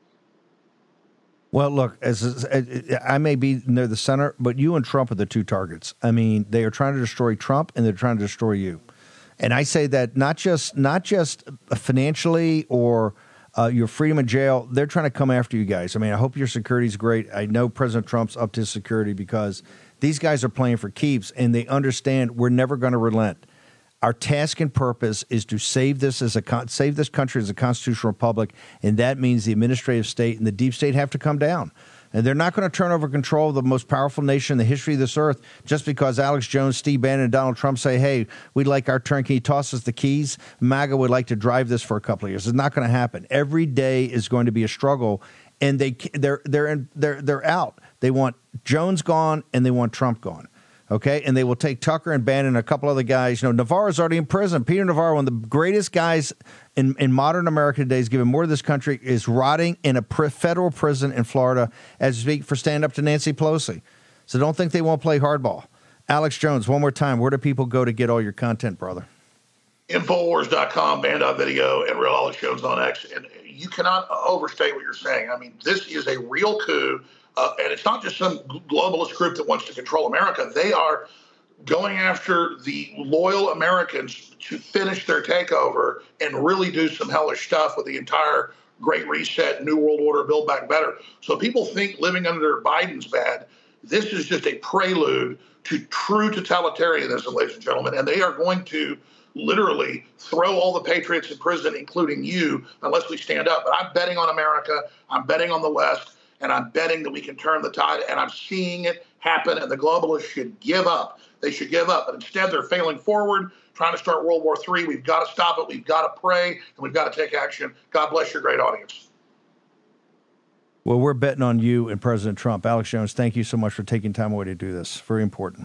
Well, look, as, as I may be near the center, but you and Trump are the two targets. I mean, they are trying to destroy Trump, and they're trying to destroy you. And I say that not just not just financially or uh, your freedom in jail. They're trying to come after you guys. I mean, I hope your security is great. I know President Trump's up to his security because these guys are playing for keeps, and they understand we're never going to relent. Our task and purpose is to save this as a con- save this country as a constitutional republic, and that means the administrative state and the deep state have to come down. And they're not going to turn over control of the most powerful nation in the history of this earth just because Alex Jones, Steve Bannon, and Donald Trump say, hey, we'd like our turn. Can you toss us the keys? MAGA would like to drive this for a couple of years. It's not going to happen. Every day is going to be a struggle, and they, they're, they're, in, they're, they're out. They want Jones gone, and they want Trump gone. Okay, and they will take Tucker and Bannon and a couple other guys. You know, Navarro's already in prison. Peter Navarro, one of the greatest guys in, in modern America today, is giving more to this country, is rotting in a pr- federal prison in Florida as we speak for stand up to Nancy Pelosi. So don't think they won't play hardball. Alex Jones, one more time, where do people go to get all your content, brother? Infowars dot com, band dot video, and Real Alex Jones on X. And you cannot overstate what you're saying. I mean, this is a real coup. Uh, and it's not just some globalist group that wants to control America. They are going after the loyal Americans to finish their takeover and really do some hellish stuff with the entire Great Reset, New World Order, Build Back Better. So people think living under Biden's bad. This is just a prelude to true totalitarianism, ladies and gentlemen. And they are going to literally throw all the patriots in prison, including you, unless we stand up. But I'm betting on America. I'm betting on the West. And I'm betting that we can turn the tide, and I'm seeing it happen, and the globalists should give up. They should give up. But instead, they're failing forward, trying to start World War Three. We've got to stop it. We've got to pray, and we've got to take action. God bless your great audience. Well, we're betting on you and President Trump. Alex Jones, thank you so much for taking time away to do this. Very important.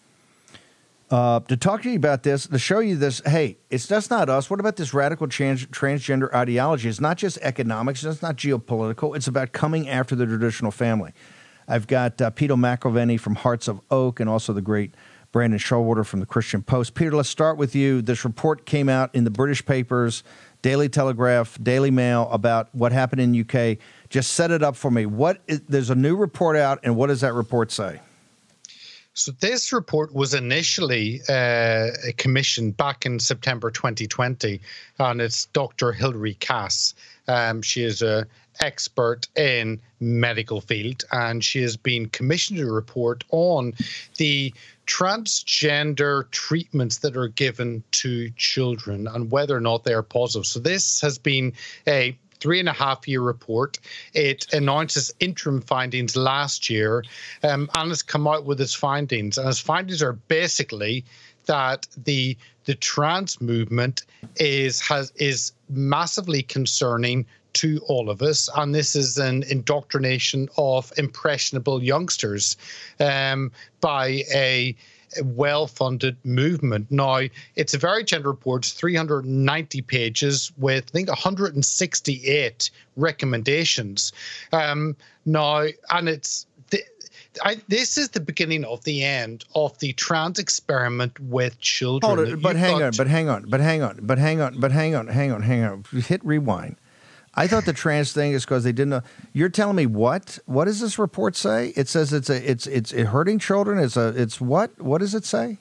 Uh, to talk to you about this, to show you this, hey, it's just not us. What about this radical trans- transgender ideology? It's not just economics. It's not geopolitical. It's about coming after the traditional family. I've got uh, Peter McElvenney from Hearts of Oak and also the great Brandon Showalter from the Christian Post. Peter, let's start with you. This report came out in the British papers, Daily Telegraph, Daily Mail, about what happened in U K. Just set it up for me. What is, there's a new report out, and what does that report say? So this report was initially uh, commissioned back in September twenty twenty, and it's Doctor Hilary Cass. Um, she is an expert in medical field, and she has been commissioned to report on the transgender treatments that are given to children and whether or not they are positive. So this has been a three and a half year report. It announces interim findings last year, um, and has come out with its findings. And its findings are basically that the the trans movement is has is massively concerning to all of us, and this is an indoctrination of impressionable youngsters um, by a well-funded movement. Now, it's a very general report, three hundred ninety pages with, I think, one hundred sixty-eight recommendations. Um, now, and it's the, I, this is the beginning of the end of the trans experiment with children. Hold it, but hang on, but hang on, but hang on, but hang on, but hang on, hang on, hang on. Hit rewind. I thought the trans thing is because they didn't know. You're telling me what? What does this report say? It says it's a, it's, it's hurting children. It's a, it's what? What does it say?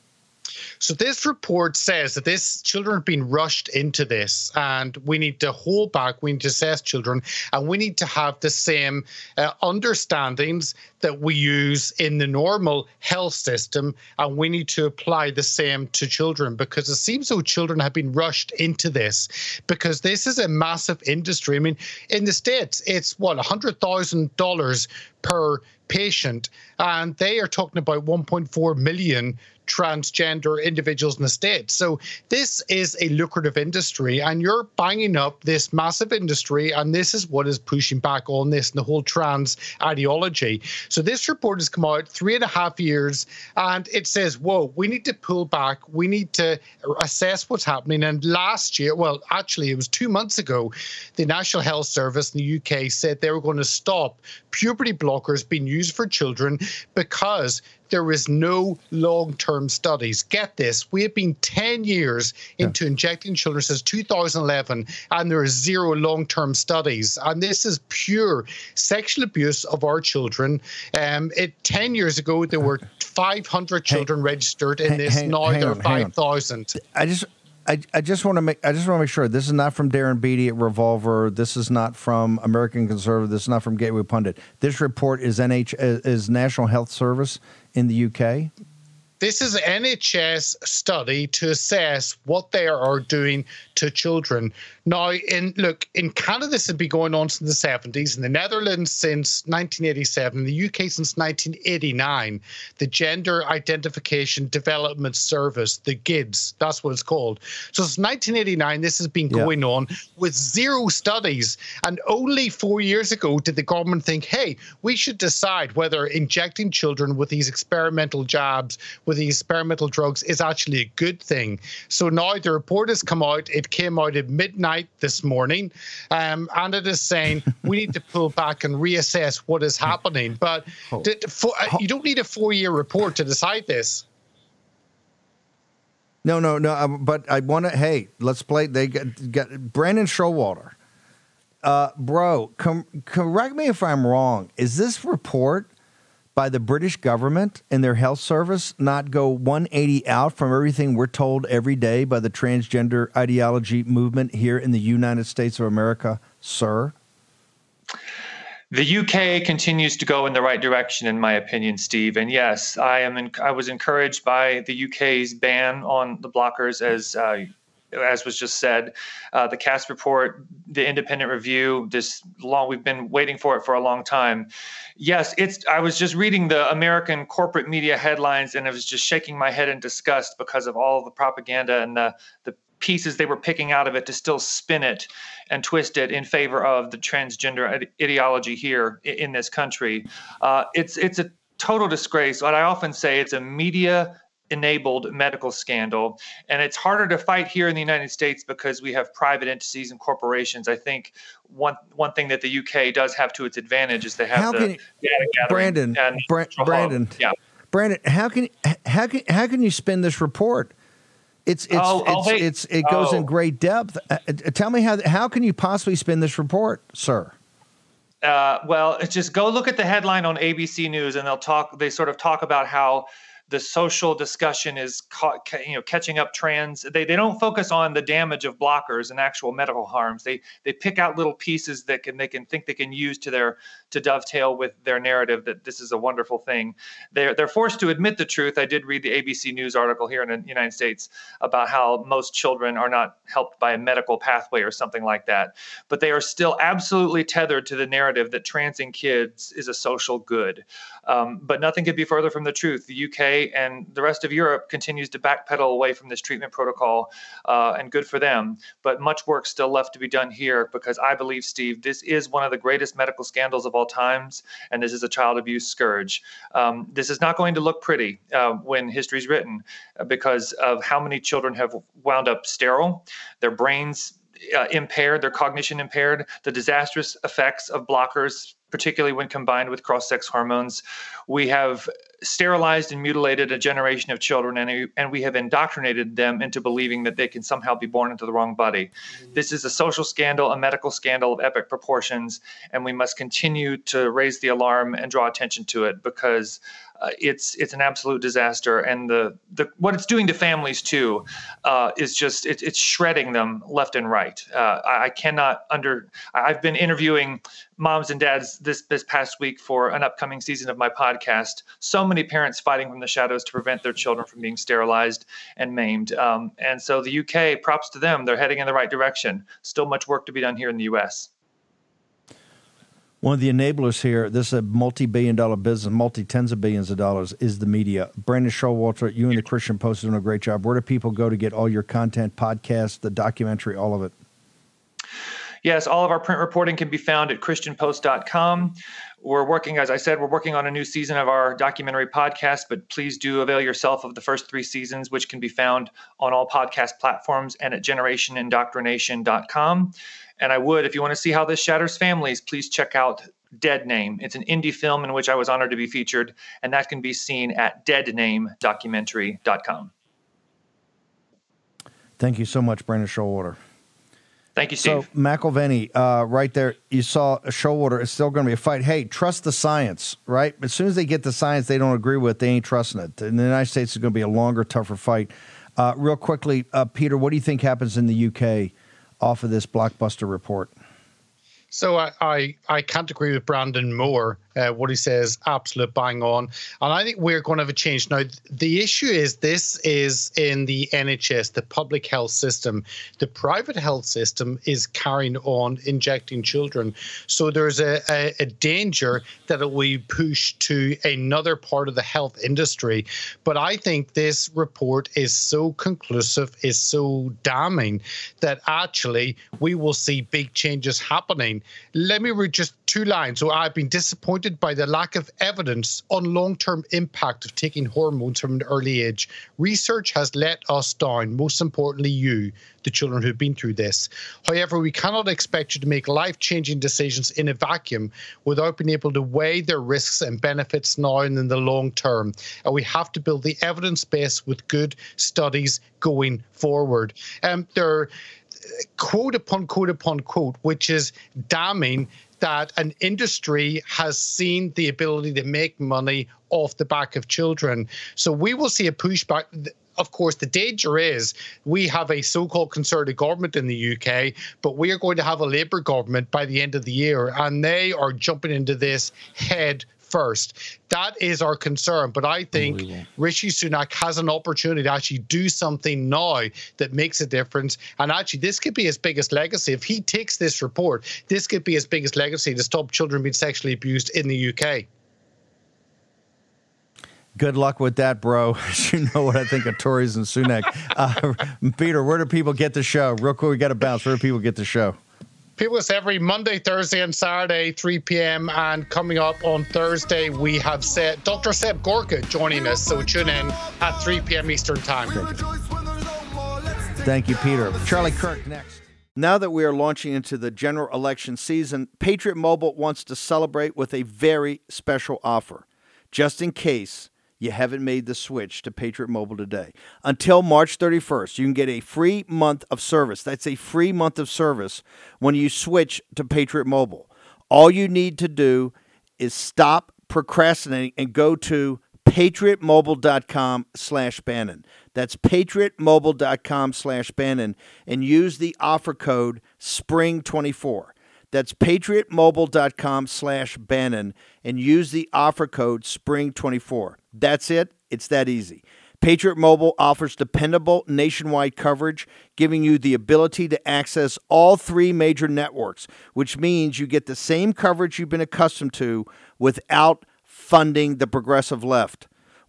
So this report says that this children have been rushed into this, and we need to hold back. We need to assess children, and we need to have the same uh, understandings that we use in the normal health system, and we need to apply the same to children, because it seems though children have been rushed into this because this is a massive industry. I mean, in the States, it's what, one hundred thousand dollars per patient, and they are talking about one point four million transgender individuals in the States. So this is a lucrative industry, and you're banging up this massive industry, and this is what is pushing back on this and the whole trans ideology. So this report has come out three and a half years, and it says, whoa, we need to pull back. We need to assess what's happening. And last year, well, actually, it was two months ago, the National Health Service in the U K said they were going to stop puberty blockers being used for children because there is no long-term studies. Get this, we have been ten years into yeah. injecting children since two thousand eleven, and there is zero long-term studies. And this is pure sexual abuse of our children. Um, it ten years ago, there were five hundred children hey, h- registered in this. hang, now hang there on, are five thousand. I just... I, I just want to make I just want to make sure this is not from Darren Beattie at Revolver. This is not from American Conservative. This is not from Gateway Pundit. This report is N H is National Health Service in the U K. This is an N H S study to assess what they are doing to children. Now, in look, in Canada, this has been going on since the seventies, in the Netherlands since nineteen eighty-seven, the U K since nineteen eighty-nine. The Gender Identification Development Service, the G I D S, that's what it's called. So since nineteen eighty-nine, this has been going yeah. on with zero studies. And only four years ago did the government think, hey, we should decide whether injecting children with these experimental jabs, with these experimental drugs, is actually a good thing. So now the report has come out. It came out at midnight this morning, um, and it is saying we need to pull back and reassess what is happening. But oh. did, for, uh, you don't need a four-year report to decide this. No, no, no. Um, but I want to. Hey, let's play. They got, got Brandon Showalter. Uh, bro, com- correct me if I'm wrong. Is this report by the British government and their health service not go one eighty out from everything we're told every day by the transgender ideology movement here in the United States of America, sir? The U K continues to go in the right direction, in my opinion, Steve. And yes, I am. In, I was encouraged by the U K's ban on the blockers, as uh, as was just said. Uh, the Cass report, the independent review, this long, we've been waiting for it for a long time. Yes, it's. I was just reading the American corporate media headlines, and I was just shaking my head in disgust because of all of the propaganda and the, the pieces they were picking out of it to still spin it and twist it in favor of the transgender ideology here in this country. Uh, it's it's a total disgrace. What I often say, it's a media enabled medical scandal, and it's harder to fight here in the United States because we have private entities and corporations. I think one one thing that the U K does have to its advantage is they have how the can you, data gathering. Brandon, and Bra- Brandon, yeah. Brandon, how can how can how can you spin this report? It's it's oh, it's, oh, it's it goes oh. in great depth. Uh, tell me how how can you possibly spin this report, sir? Uh, well, it's just go look at the headline on A B C News, and they'll talk. They sort of talk about how the social discussion is ca- you know catching up trends. They they don't focus on the damage of blockers and actual medical harms. They they pick out little pieces that can they can think they can use to their to dovetail with their narrative that this is a wonderful thing. They're they're forced to admit the truth. I did read the A B C News article here in the United States about how most children are not helped by a medical pathway or something like that, but they are still absolutely tethered to the narrative that transing kids is a social good. Um, but nothing could be further from the truth. The U K K and the rest of Europe continues to backpedal away from this treatment protocol, uh, and good for them. But much work still left to be done here, because I believe, Steve, this is one of the greatest medical scandals of all times, and this is a child abuse scourge. Um, this is not going to look pretty uh, when history is written, uh, because of how many children have wound up sterile, their brains uh, impaired, their cognition impaired, the disastrous effects of blockers, particularly when combined with cross-sex hormones. We have sterilized and mutilated a generation of children, and, and we have indoctrinated them into believing that they can somehow be born into the wrong body. This is a social scandal, a medical scandal of epic proportions, and we must continue to raise the alarm and draw attention to it, because uh, it's it's an absolute disaster. And the, the what it's doing to families, too, uh, is just, it, it's shredding them left and right. Uh, I, I cannot under, I've been interviewing moms and dads this, this past week for an upcoming season of my podcast. So many parents fighting from the shadows to prevent their children from being sterilized and maimed. Um, and so the U K, props to them. They're heading in the right direction. Still much work to be done here in the U S. One of the enablers here, this is a multi-billion dollar business, multi-tens of billions of dollars, is the media. Brandon Showalter, you and the Christian Post are doing a great job. Where do people go to get all your content, podcasts, the documentary, all of it? Yes, all of our print reporting can be found at christian post dot com. We're working, as I said, we're working on a new season of our documentary podcast, but please do avail yourself of the first three seasons, which can be found on all podcast platforms and at generation indoctrination dot com. And I would, if you want to see how this shatters families, please check out Dead Name. It's an indie film in which I was honored to be featured, and that can be seen at dead name documentary dot com. Thank you so much, Brandon Showalter. Thank you, Steve. So, McElveny, uh, right there, you saw a Showalter. It's still going to be a fight. Hey, trust the science, right? As soon as they get the science they don't agree with, they ain't trusting it. In the United States, it's going to be a longer, tougher fight. Uh, real quickly, uh, Peter, what do you think happens in the U K off of this blockbuster report? So I, I, I can't agree with Brandon more. Uh, what he says, absolute bang on. And I think we're going to have a change. Now, the issue is this is in the N H S, the public health system. The private health system is carrying on injecting children. So there's a, a, a danger that it will be pushed to another part of the health industry. But I think this report is so conclusive, is so damning, that actually we will see big changes happening. Let me read just two lines. So I've been disappointed by the lack of evidence on long-term impact of taking hormones from an early age. Research has let us down, most importantly you, the children who've been through this. However, we cannot expect you to make life-changing decisions in a vacuum without being able to weigh their risks and benefits now and in the long term. And we have to build the evidence base with good studies going forward. Um, there are quote upon quote upon quote, which is damning, that an industry has seen the ability to make money off the back of children. So we will see a pushback. Of course, the danger is we have a so-called Conservative government in the U K, but we are going to have a Labour government by the end of the year, and they are jumping into this head first. That is our concern. But I think Rishi Sunak has an opportunity to actually do something now that makes a difference. And actually, this could be his biggest legacy. If he takes this report, this could be his biggest legacy to stop children being sexually abused in the U K. Good luck with that, bro. You know what I think of Tories and Sunak. Uh, Peter, where do people get the show? Real quick, we got to bounce. Where do people get the show? People, it's every Monday, Thursday, and Saturday, three p.m. And coming up on Thursday, we have set Doctor Seb Gorka joining us. So tune in at three p.m. Eastern Time. Thank you. Thank you, Peter. Charlie Kirk next. Now that we are launching into the general election season, Patriot Mobile wants to celebrate with a very special offer, just in case you haven't made the switch to Patriot Mobile today. Until March thirty-first, you can get a free month of service. That's a free month of service when you switch to Patriot Mobile. All you need to do is stop procrastinating and go to patriotmobile.com slash Bannon. That's patriotmobile.com slash Bannon and use the offer code spring twenty-four. That's patriotmobile.com slash Bannon and use the offer code spring twenty-four. That's it. It's that easy. Patriot Mobile offers dependable nationwide coverage, giving you the ability to access all three major networks, which means you get the same coverage you've been accustomed to without funding the progressive left.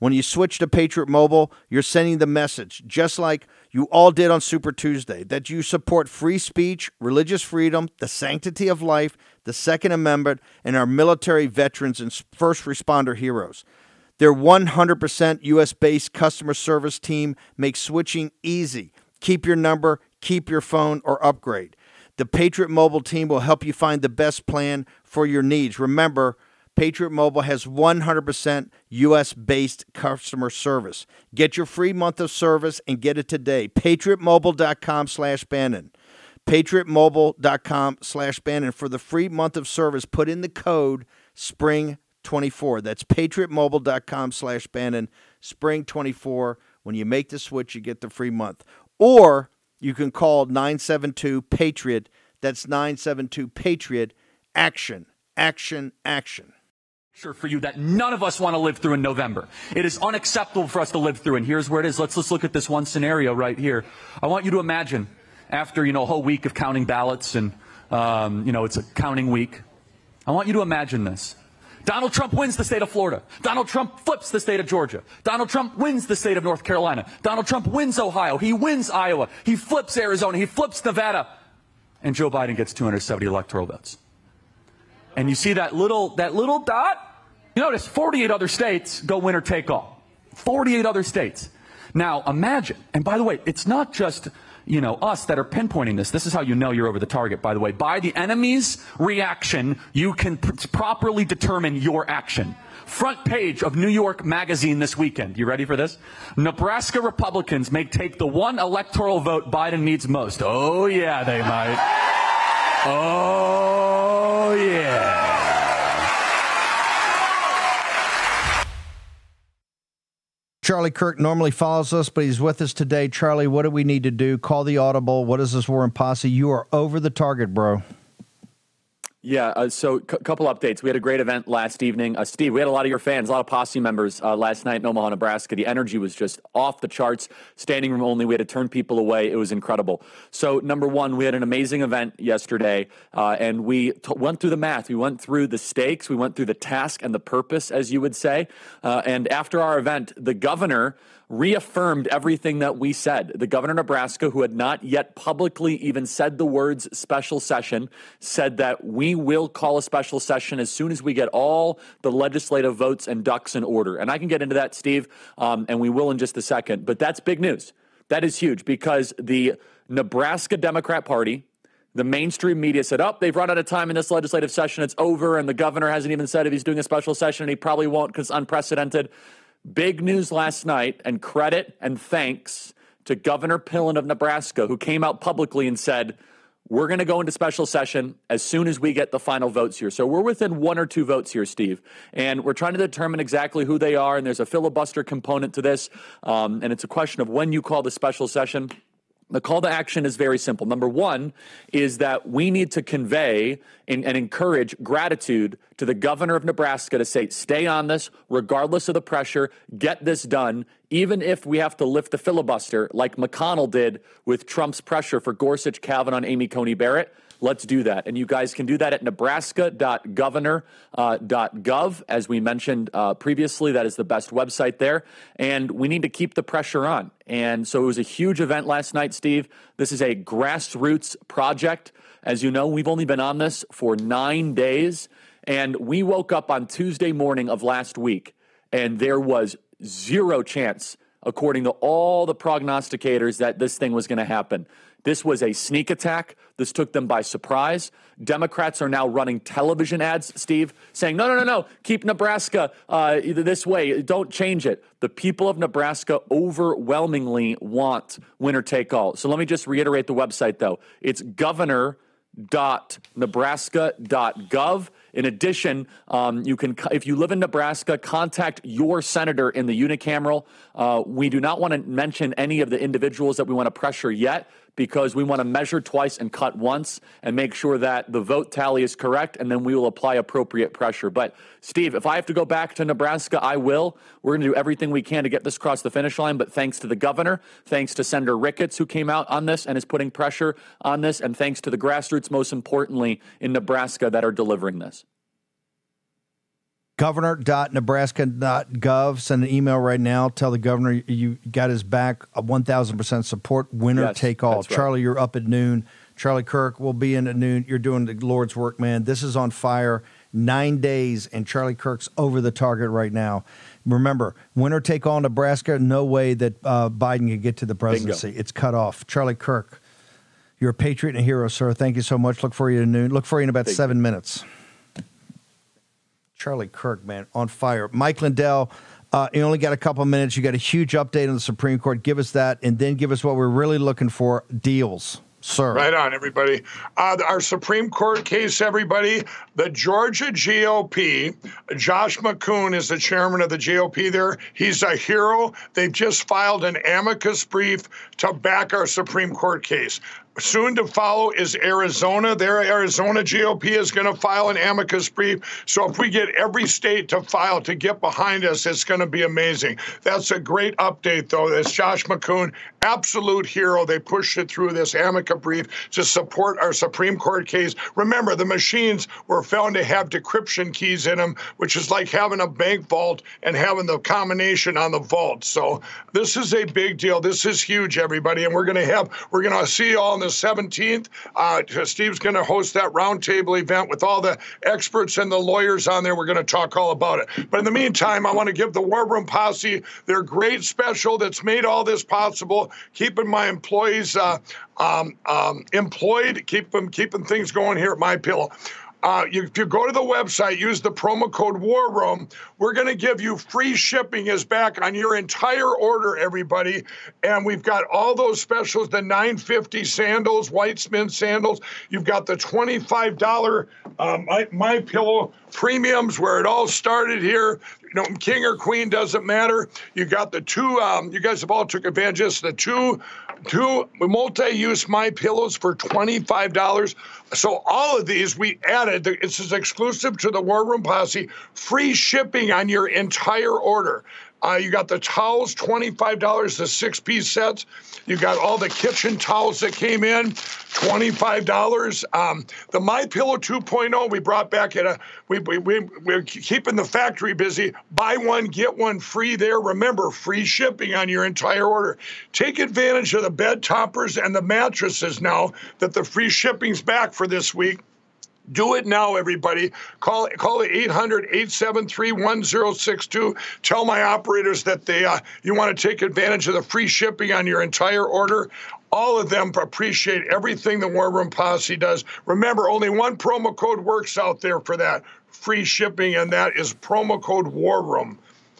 When you switch to Patriot Mobile, you're sending the message, just like you all did on Super Tuesday, that you support free speech, religious freedom, the sanctity of life, the Second Amendment, and our military veterans and first responder heroes. Their one hundred percent U S-based customer service team makes switching easy. Keep your number, keep your phone, or upgrade. The Patriot Mobile team will help you find the best plan for your needs. Remember, Patriot Mobile has one hundred percent U S-based customer service. Get your free month of service and get it today. PatriotMobile.com slash Bannon. PatriotMobile.com slash Bannon. For the free month of service, put in the code spring twenty-four. That's PatriotMobile.com slash Bannon, spring twenty-four. When you make the switch, you get the free month. Or you can call nine seven two PATRIOT. That's nine seven two PATRIOT. Action, action, action. For you that none of us want to live through in November. It is unacceptable for us to live through, and here's where it is. Let's let's look at this one scenario right here. I want you to imagine, after you know a whole week of counting ballots, and um, you know it's a counting week. I want you to imagine this. Donald Trump wins the state of Florida. Donald Trump flips the state of Georgia. Donald Trump wins the state of North Carolina. Donald Trump wins Ohio. He wins Iowa. He flips Arizona. He flips Nevada, and Joe Biden gets two hundred seventy electoral votes. And you see that little that little dot? You notice forty-eight other states go winner take all. forty-eight other states. Now imagine, and by the way, it's not just you know us that are pinpointing this. This is how you know you're over the target, by the way. By the enemy's reaction, you can pr- properly determine your action. Front page of New York Magazine this weekend. You ready for this? Nebraska Republicans may take the one electoral vote Biden needs most. Oh yeah, they might. Oh yeah. Charlie Kirk normally follows us, but he's with us today. Charlie, what do we need to do? Call the audible. What is this War and Posse? You are over the target, bro. Yeah, uh, so a c- couple updates. We had a great event last evening. Uh, Steve, we had a lot of your fans, a lot of Posse members uh, last night in Omaha, Nebraska. The energy was just off the charts. Standing room only. We had to turn people away. It was incredible. So, number one, we had an amazing event yesterday, uh, and we t- went through the math. We went through the stakes. We went through the task and the purpose, as you would say. Uh, and after our event, the governor reaffirmed everything that we said. The governor of Nebraska, who had not yet publicly even said the words special session, said that we will call a special session as soon as we get all the legislative votes and ducks in order. And I can get into that, Steve, um, and we will in just a second. But that's big news. That is huge because the Nebraska Democrat Party, the mainstream media said, oh, they've run out of time in this legislative session. It's over. And the governor hasn't even said if he's doing a special session, and he probably won't because it's unprecedented. Big news last night, and credit and thanks to Governor Pillen of Nebraska, who came out publicly and said, we're going to go into special session as soon as we get the final votes here. So we're within one or two votes here, Steve, and we're trying to determine exactly who they are, and there's a filibuster component to this, um, and it's a question of when you call the special session. The call to action is very simple. Number one is that we need to convey and, and encourage gratitude to the governor of Nebraska to say, stay on this, regardless of the pressure, get this done, even if we have to lift the filibuster like McConnell did with Trump's pressure for Gorsuch, Kavanaugh, and Amy Coney Barrett. Let's do that. And you guys can do that at nebraska dot governor dot gov. As we mentioned uh, previously, that is the best website there. And we need to keep the pressure on. And so it was a huge event last night, Steve. This is a grassroots project. As you know, we've only been on this for nine days. And we woke up on Tuesday morning of last week, and there was zero chance, according to all the prognosticators, that this thing was going to happen. This was a sneak attack. This took them by surprise. Democrats are now running television ads, Steve, saying, no, no, no, no, keep Nebraska uh, this way. Don't change it. The people of Nebraska overwhelmingly want winner take all. So let me just reiterate the website, though. It's governor dot nebraska dot gov. In addition, um, you can, if you live in Nebraska, contact your senator in the unicameral. Uh, we do not want to mention any of the individuals that we want to pressure yet, because we want to measure twice and cut once and make sure that the vote tally is correct, and then we will apply appropriate pressure. But, Steve, if I have to go back to Nebraska, I will. We're going to do everything we can to get this across the finish line, but thanks to the governor, thanks to Senator Ricketts, who came out on this and is putting pressure on this, and thanks to the grassroots, most importantly, in Nebraska that are delivering this. governor dot nebraska dot gov. Send an email right now. Tell the governor you got his back. A one thousand percent support. Winner Yes, take all. that's right. Charlie, you're up at noon. Charlie Kirk will be in at noon. You're doing the Lord's work, man. This is on fire. Nine days, and Charlie Kirk's over the target right now. Remember, winner take all Nebraska. No way that uh, Biden can get to the presidency. Bingo. It's cut off. Charlie Kirk, you're a patriot and a hero, sir. Thank you so much. Look for you at noon. Look for you in about Thank seven you. minutes. Charlie Kirk, man, on fire. Mike Lindell, uh, you only got a couple minutes. You got a huge update on the Supreme Court. Give us that, and then give us what we're really looking for, deals. Sir. Right on, everybody. Uh, our Supreme Court case, everybody. The Georgia G O P, Josh McCoon is the chairman of the G O P there. He's a hero. They've just filed an amicus brief to back our Supreme Court case. Soon to follow is Arizona. Their Arizona G O P is going to file an amicus brief. So if we get every state to file to get behind us, it's going to be amazing. That's a great update, though. That's Josh McCoon, absolute hero. They pushed it through this amicus brief to support our Supreme Court case. Remember, the machines were found to have decryption keys in them, which is like having a bank vault and having the combination on the vault. So this is a big deal. This is huge, everybody. And we're going to have, we're going to see you all in the seventeenth. Uh, Steve's going to host that roundtable event with all the experts and the lawyers on there. We're going to talk all about it. But in the meantime, I want to give the War Room Posse their great special that's made all this possible, keeping my employees uh, um, um, employed, keep them, keeping things going here at MyPillow. Uh, you, if you go to the website, use the promo code War Room, we're going to give you free shipping is back on your entire order, everybody. And we've got all those specials, the nine fifty sandals, Weitzman sandals. You've got the twenty-five dollars um, My, My Pillow premiums where it all started here. You know, king or queen doesn't matter. You got the two, um, you guys have all took advantage of this, the two, two multi-use My Pillows for twenty-five dollars. So all of these we added. This is exclusive to the War Room Posse. Free shipping on your entire order. Uh, you got the towels, twenty-five dollars, the six-piece sets. You got all the kitchen towels that came in, twenty-five dollars. Um, the My Pillow two point oh, we brought back at a, we, we, we, we're keeping the factory busy. Buy one, get one free there. Remember, free shipping on your entire order. Take advantage of the bed toppers and the mattresses now that the free shipping's back for this week. Do it now, everybody. Call call it eight hundred, eight seven three, one zero six two. Tell my operators that they uh, you want to take advantage of the free shipping on your entire order. All of them appreciate everything the War Room Posse does. Remember, only one promo code works out there for that free shipping, and that is promo code War Room.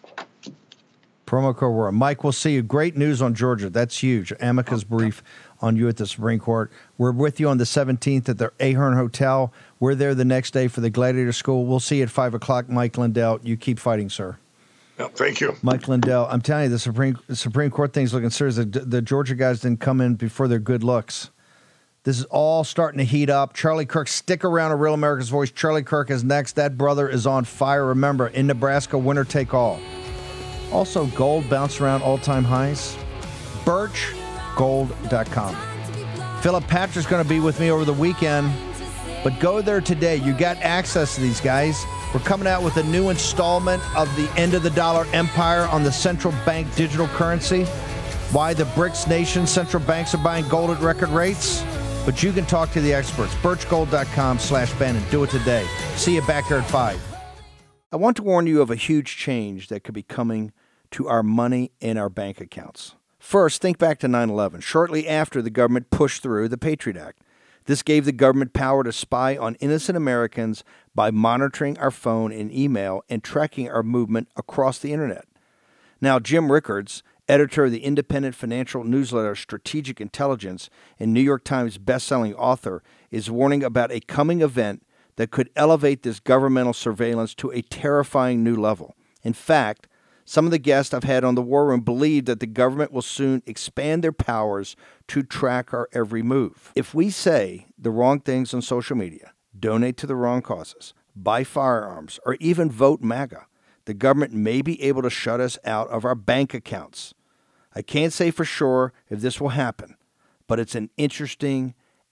Promo code War Room. Mike, we'll see you. Great news on Georgia. That's huge. Amicus brief on you at the Supreme Court. We're with you on the seventeenth at the Ahern Hotel. We're there the next day for the Gladiator School. We'll see you at five o'clock. Mike Lindell, you keep fighting, sir. Yeah, thank you. Mike Lindell, I'm telling you, the Supreme the Supreme Court thing's looking serious. The, the Georgia guys didn't come in before their good looks. This is all starting to heat up. Charlie Kirk, stick around a Real America's Voice. Charlie Kirk is next. That brother is on fire. Remember, in Nebraska, winner take all. Also, gold bounced around all-time highs. birch gold dot com. Philip Patrick's going to be with me over the weekend, but go there today. You got access to these guys. We're coming out with a new installment of the End of the Dollar Empire on the central bank digital currency. Why the BRICS nation central banks are buying gold at record rates. But you can talk to the experts. birch gold dot com slash Bannon. Do it today. See you back here at five. I want to warn you of a huge change that could be coming to our money in our bank accounts. First, think back to nine eleven, shortly after the government pushed through the Patriot Act. This gave the government power to spy on innocent Americans by monitoring our phone and email and tracking our movement across the internet. Now, Jim Rickards, editor of the independent financial newsletter Strategic Intelligence and New York Times bestselling author, is warning about a coming event that could elevate this governmental surveillance to a terrifying new level. In fact, some of the guests I've had on the War Room believe that the government will soon expand their powers to track our every move. If we say the wrong things on social media, donate to the wrong causes, buy firearms, or even vote MAGA, the government may be able to shut us out of our bank accounts. I can't say for sure if this will happen, but it's an interesting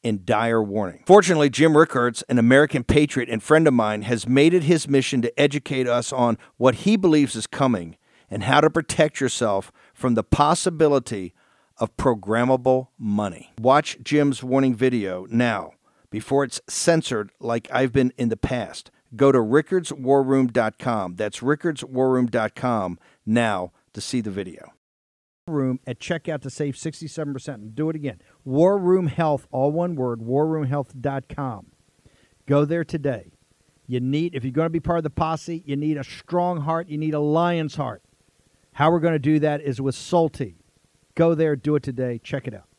in dire warning. Fortunately, Jim Rickards, an American patriot and friend of mine, has made it his mission to educate us on what he believes is coming and how to protect yourself from the possibility of programmable money. Watch Jim's warning video now before it's censored like I've been in the past. Go to rickards war room dot com. That's rickards war room dot com now to see the video. Room at checkout to save sixty-seven percent. Do it again. War Room Health, all one word, war room health dot com. Go there today. You need, if you're going to be part of the posse, you need a strong heart. You need a lion's heart. How we're going to do that is with Salty. Go there, do it today. Check it out.